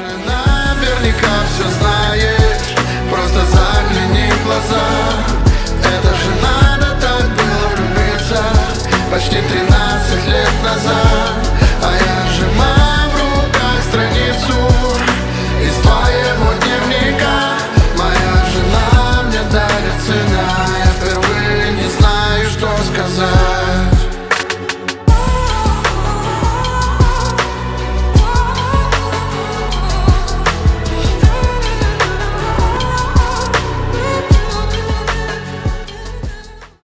Наверняка все знаешь, просто загляни в глаза. Это же надо так было влюбиться почти 13 лет назад.